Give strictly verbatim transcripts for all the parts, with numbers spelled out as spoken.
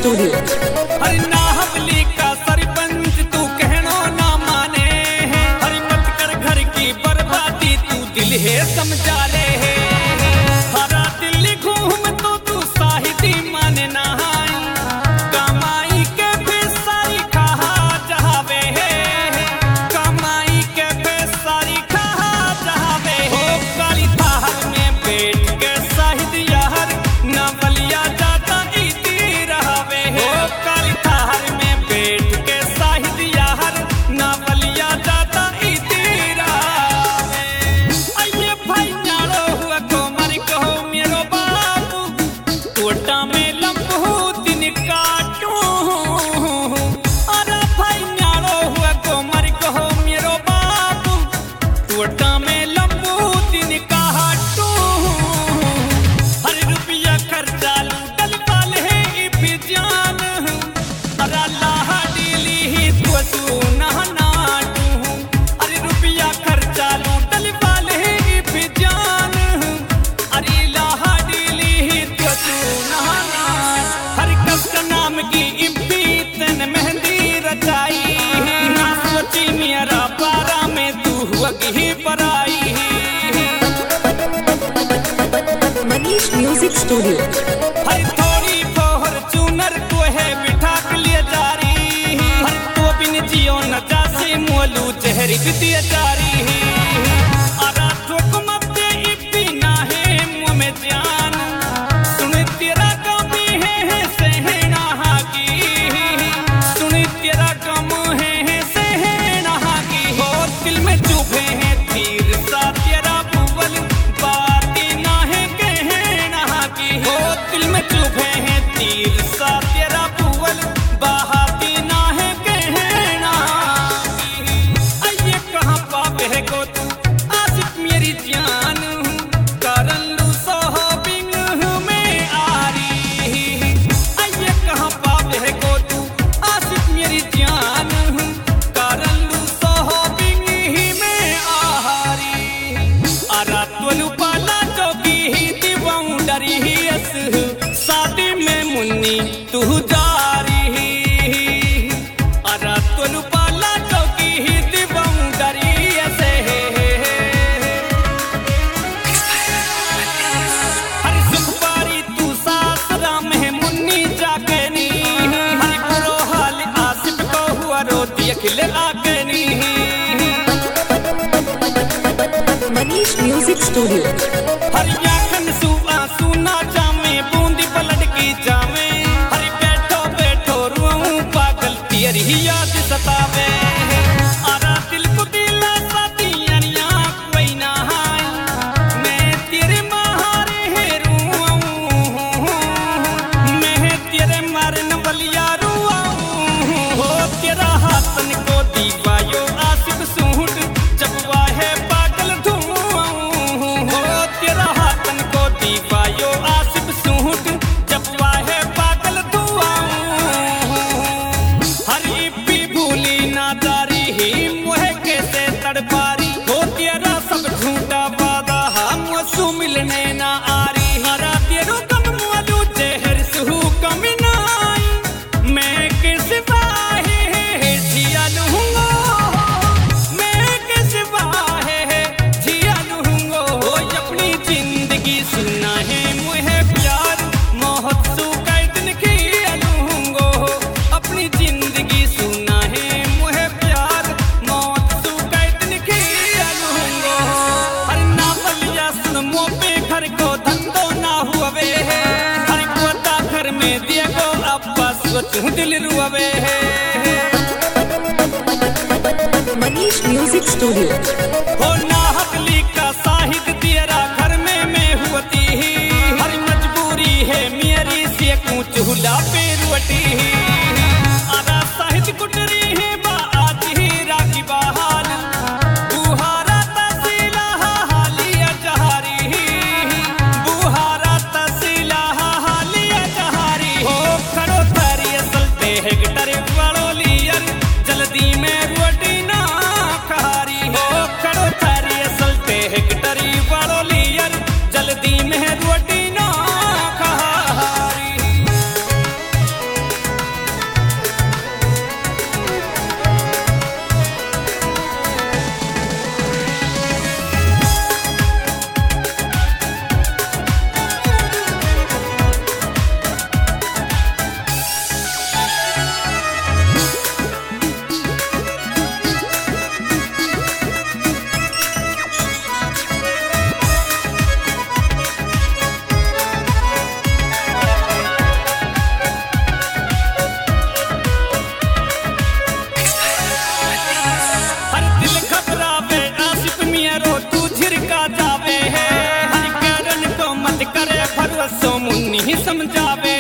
Studio. हर नाहवली का सरपंच तू कहनो ना माने है, हर मत कर घर की बर्बादी तू दिल है समझा ले है। हरा दिल्ली घूम तो तू साहिती माने ना कमाई के बेसारी खा जहावे है, कमाई के बेसारी खा जहावे हो। काली थाहर में बैठ के साहिद यार नवलिया जाता इती रहावे हो। काली थाहर में बैठ के साहिद यार नवलिया जाता इती रहावे। अये भाई नालो हुआ को मर कहो मेरो बाबू, कोटा में लंबू दिन काटू। अरे भाई नालो हुआ को मर कहो मेरो बाबू, कोटा में लंबू दिन काटू। हर रुपया खर्चा लूटल पाल है इपी जान, अरे लाह डीली ही तो सुना नाटू। अरे रुपया खर्चा लूटल पाल है इपी जान, अरे लाह डीली ही तो सुना नाटू। हर कस नाम की इपी तन मेहंदी रचाई, ना सोची मेरा पारा में तू हुआ ही पराई। Manish music studio. हर थोड़ी फॉर्च्यूनर को है बिठा के लिए जारी, हर तो बिन जियो न जासे मोलू चेहरी बितिया जारी। अरा ठोक मत दे इपी ना है मुँह में जान, सुन तेरा कम है है सहना की, सुन तेरा कम है है सहना की। हो दिल में चुभे हैं तीर सा तेरा बुबल, बातें ना है कहना की। हो दिल में चुभे हैं तीर सा तेरा बुबल, बातें ना है कहना की। अये कहाँ पाप है को तू आशिक मेरी जान, करन लू सोहबिंग में आरी। अये कहाँ पाप है को तू आशिक मेरी जान, करन लू सोहबिंग में आरी। अरा तोलू पाला जोगी ही दिवाऊं डरी ही अस, शादी में मुन्नी तू जारी। अरा तोलू पाला जोगी ही दिवाऊं डरी असे। हर सुख पारी तू सासरा में मुन्नी जागनी, हर बुरो हाल आसिफ को हुआ रोती अखिल आगनी। Manish music studio. हर याखन सुआ सुना जामे बूंदी पलट की जामे, हर बैठो बैठो रुआऊं पागल तेरी ही याद सतावे। आरा दिल को दिला साथियानिया कोई ना हाय, मैं तेरे मारे है रुआऊं, मैं तेरे मारन बलिया रुआऊं। हो तेरा हाथन को दीवायो आसिफ सूट, जब वाहे पागल धुआऊं। हो तेरा हाथन को दीवायो आसिफ सूट, जब वाहे पागल धुआऊं। हर इपी भूली ना दारी ही मुहे कैसे तड़पारी, हो तेरा सब झूठा वादा हम सु मिलने ना आरी। हरा तेरो कम मुआलू जहर सुहू कमी नाई, मैं किस वाहे जिया लूंगा, मैं किस वाहे जिया लूंगा। हो अपनी जिंदगी सुना है मुहे प्यार मोहत सु कई दिन किया लूंगा, अपनी जिंदगी सुना है मुहे प्यार मौत सु कई दिन किया लूंगा। हर नावलिया सुन मुँह पे घर को धंधो ना हुए है, हर कोता घर में दिया को अब्बा सोचूं दिल रुआवे है। Manish music studio. हो नाहकली का साहिद तेरा घर में मैं हुआती ही, हर मजबूरी है मेरी से चूल्हा पे रोटी। आधा साहिद कुटरी है बा आज ही राखी बहाल, बुहारा तसीला हालिया जहारी, बुहारा तसीला हालिया जहारी। हो खड़ो तारी असल पे हेक्टर वालो लियर, जल्दी में रोटी ना खारी। हो खड़ो नहीं समझावे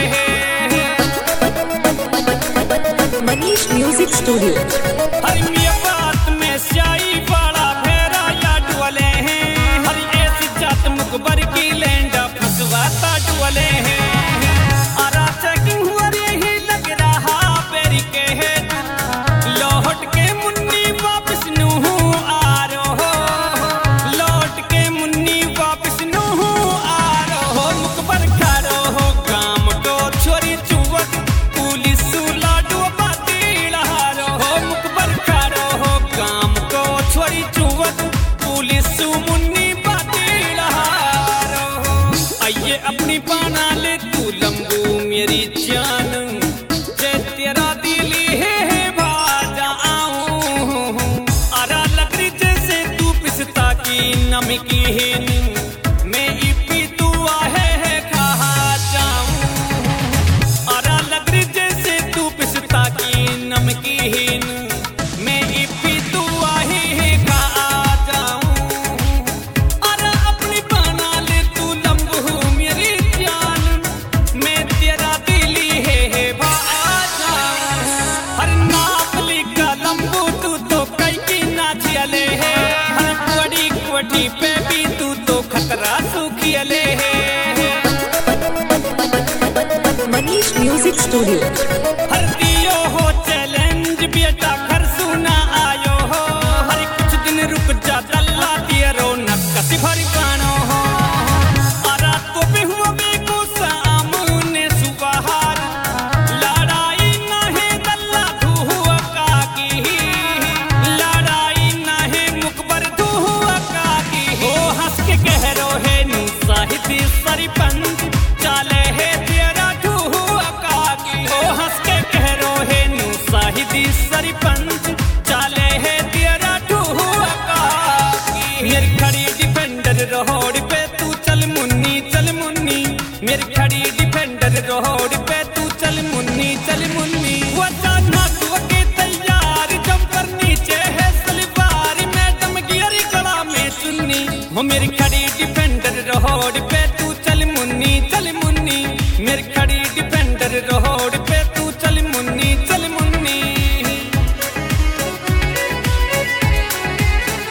मनीष म्यूजिक स्टूडियो। हर मिया बात में स्याही वाला फेरा या डुअले हैं, हर ऐसी जात मुकबर की लैंडा फसवाता डुअले हैं। आरा चेकिंग हुआ यही लग रहा पेरी के है, लौट के मुन्नी वापस नूहू आ रहो, लौट के मुन्नी वापस नूहू आ रहो। मुकबर खारो हो गाम को छोरी चुवक पुलिस लाडू बाती लहारो हो। मुकबर खारो हो गाम को छोरी चुवक पुलिस मुन्नी बाती लहारो हो। आइए अपनी पाना ले तू लंबू मेरी जान, जे तेरा दिल है भाजा आऊं। आरा लकड़ी जैसे तू पिसता की नमकीन, मैं इपी तू आहे है खा जाऊं। आरा लकड़ी जैसे तू पिसता की नमकीन, मैं इपी तू आहे है खा जाऊं। आरा अपनी बना ले तू लंबू मेरी जान, मैं तेरा दिल है भाजा। हर नापली का लंबू तू तो कई की नाचियले है, हर कोड़ी कोठी पे भी तू तो खतरा सूखियले है। Manish music studio. हर दियो हो चैलेंज बेटा घर सुना आयो हो, हर कुछ दिन रुक जा तल्ला तेरो नक्कसी भरी गानो हो। आरा तो भी हुआ बेको सामने सुबहार, लड़ाई ना है तल्ला धुआ काकी, लड़ाई ना है मुकबर धुआ काकी। हो हंस के कह रो है नी साहित्य सरपंच चाले है तेरा धुआ काकी। हो हंस के कह रो है नी साहित्य सरपंच चाले है तेरा धुआ काकी। मेरी खड़ी डिफेंडर रोड पे तू चल मुन्नी चल मुन्नी, मेरी खड़ी डिफेंडर रोड पे तू चल मुन्नी चल मुन्नी। वचाना तू के तैयार जम कर नीचे है सलवार, मैडम गियरी गला में चुन्नी। हो मेरी